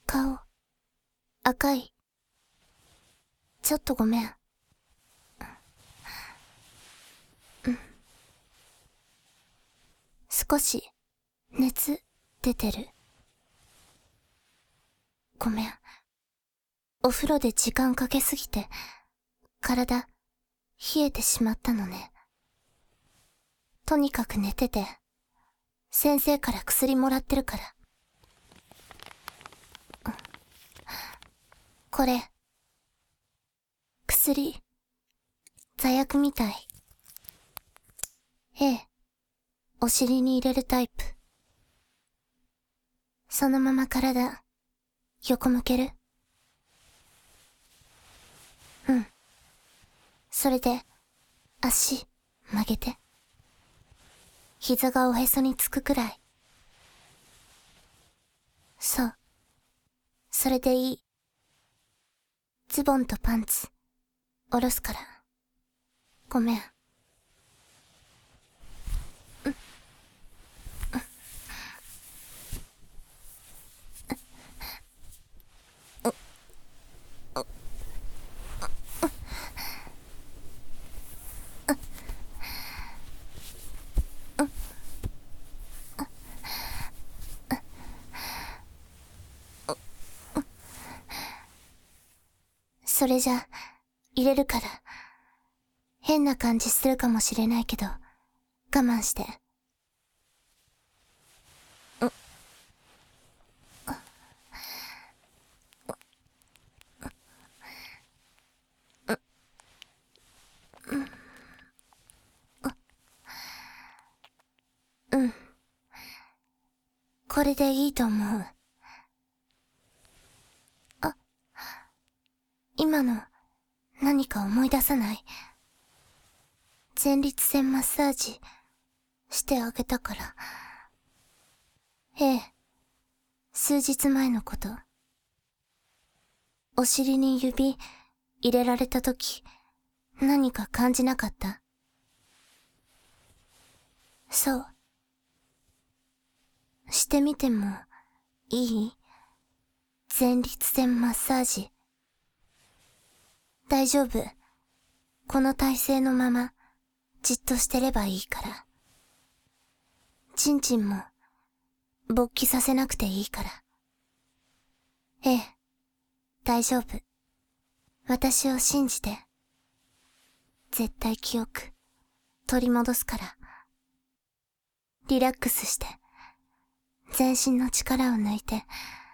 顔、赤い。ちょっとごめん。少し、熱、出てる。ごめん。お風呂で時間かけすぎて、体、冷えてしまったのね。とにかく寝てて、先生から薬もらってるから。これ、薬、座薬みたい。ええ、お尻に入れるタイプ。そのまま体、横向ける？うん。それで、足、曲げて。膝がおへそにつくくらい。そう。それでいい。ズボンとパンツ、下ろすから。ごめん。それじゃ、入れるから。変な感じするかもしれないけど、我慢して。うん。これでいいと思う。あ、今の、何か思い出さない？前立腺マッサージ、してあげたから。ええ、数日前のこと。お尻に指、入れられたとき、何か感じなかった？そう。してみても、いい？前立腺マッサージ。大丈夫。この体勢のまま、じっとしてればいいから。ちんちんも、勃起させなくていいから。ええ、大丈夫。私を信じて。絶対記憶、取り戻すから。リラックスして、全身の力を抜いて。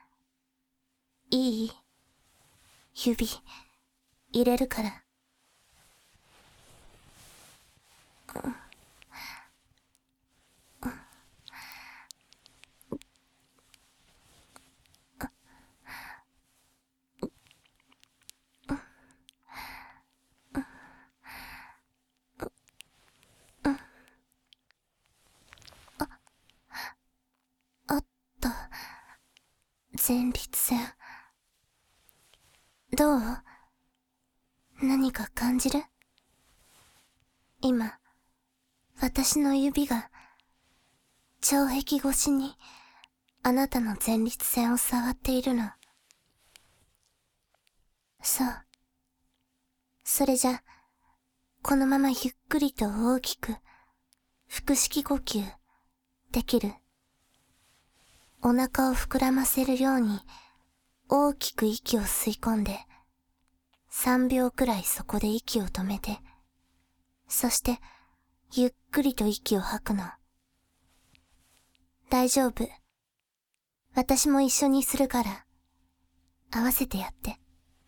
いい？指、入れるから。あった。前立腺。どう？何か感じる？今、私の指が、腸壁越しに、あなたの前立腺を触っているの。そう。それじゃ、このままゆっくりと大きく、腹式呼吸、できる？お腹を膨らませるように、大きく息を吸い込んで、3秒くらいそこで息を止めて、そして、ゆっくりと息を吐くの。大丈夫。私も一緒にするから、合わせてやって。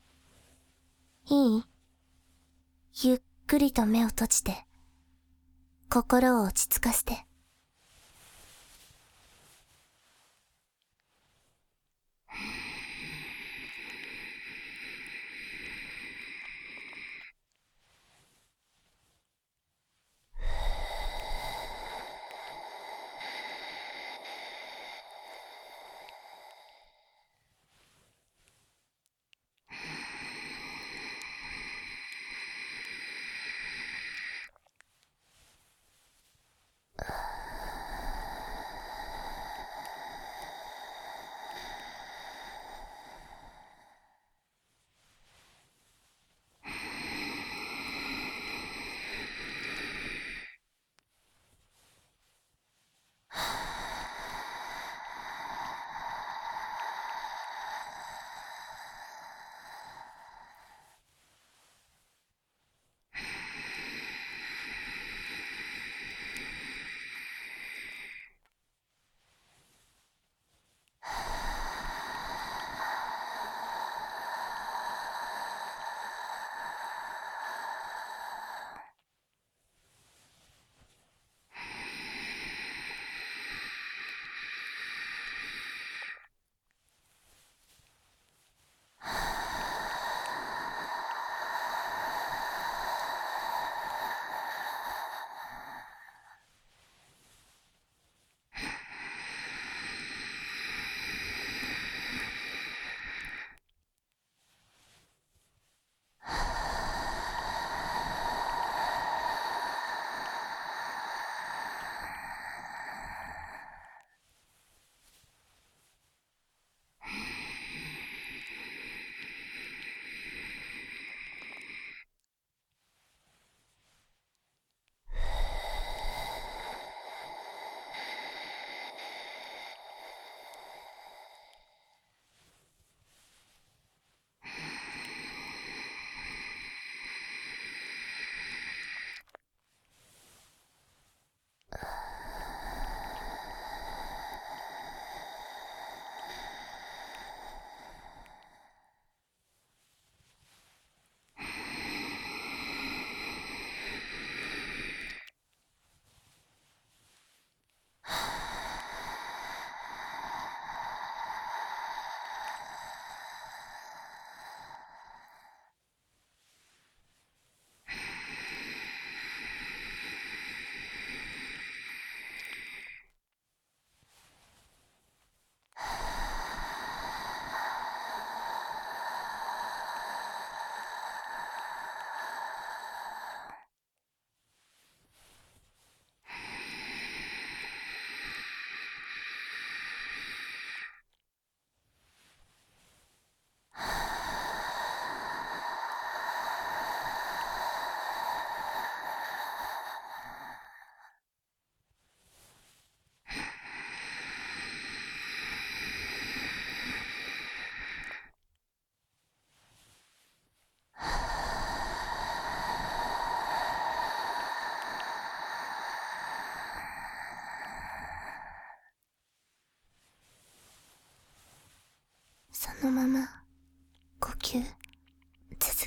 いい？ゆっくりと目を閉じて、心を落ち着かせて。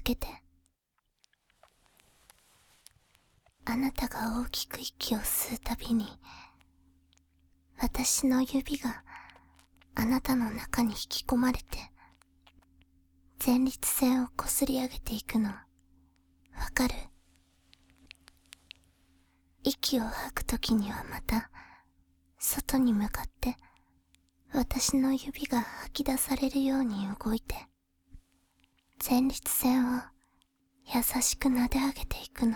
続けて、あなたが大きく息を吸うたびに、私の指があなたの中に引き込まれて、前立腺をこすり上げていくの、わかる？息を吐くときにはまた、外に向かって、私の指が吐き出されるように動いて、前立腺を優しく撫で上げていくの。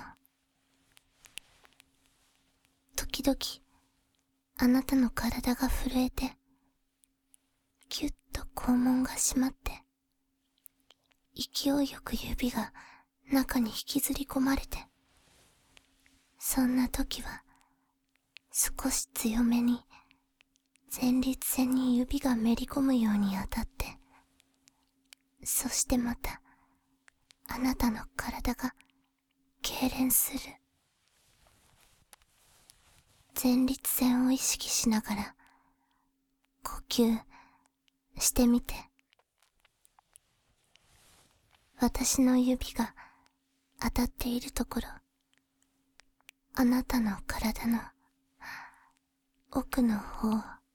時々、あなたの体が震えて、ぎゅっと肛門が閉まって、勢いよく指が中に引きずり込まれて、そんな時は、少し強めに、前立腺に指がめり込むように当たって、そしてまた、あなたの体が、痙攣する。前立腺を意識しながら、呼吸、してみて。私の指が、当たっているところ、あなたの体の、奥の方、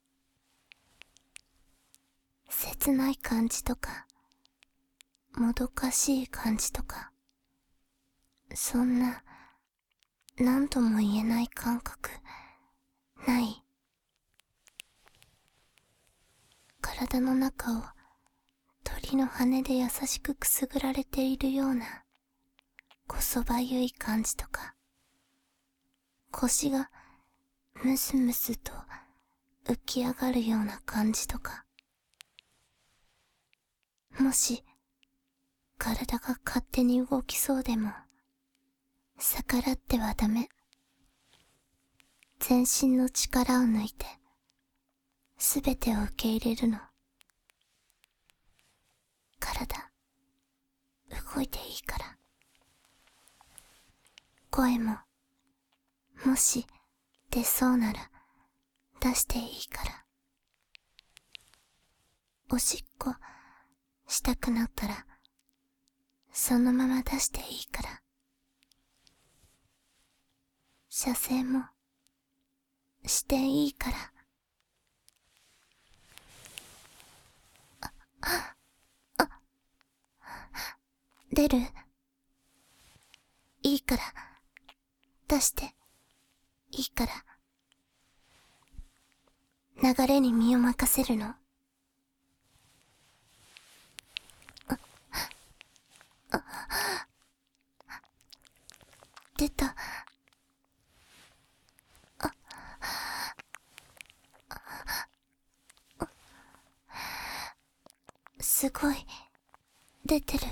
切ない感じとか、もどかしい感じとか、そんな、何とも言えない感覚、ない？体の中を、鳥の羽で優しくくすぐられているような、こそばゆい感じとか、腰が、ムスムスと、浮き上がるような感じとか、もし、体が勝手に動きそうでも、逆らってはダメ。全身の力を抜いて、すべてを受け入れるの。体、動いていいから。声も、もし、出そうなら、出していいから。おしっこ、したくなったら、そのまま出していいから。射精も、していいから。出る？いいから、出して、いいから。流れに身を任せるの。出た。すごい、出てる。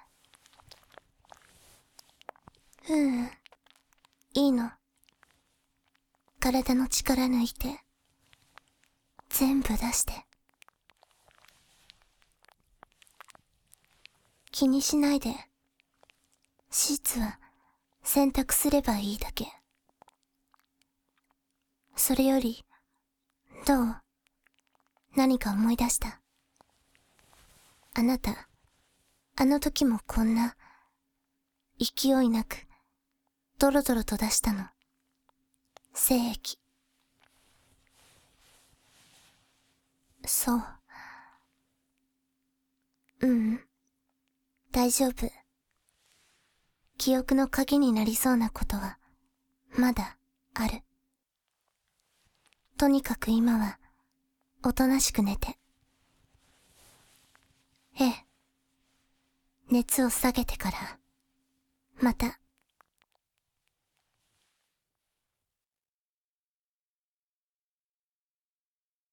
いいの。体の力抜いて、全部出して。気にしないで。シーツは洗濯すればいいだけ。それより、どう？何か思い出した？あなた、あの時もこんな、勢いなく、ドロドロと出したの。精液。そう。大丈夫。記憶の鍵になりそうなことは、まだ、ある。とにかく今は、おとなしく寝て。ええ。熱を下げてから、また、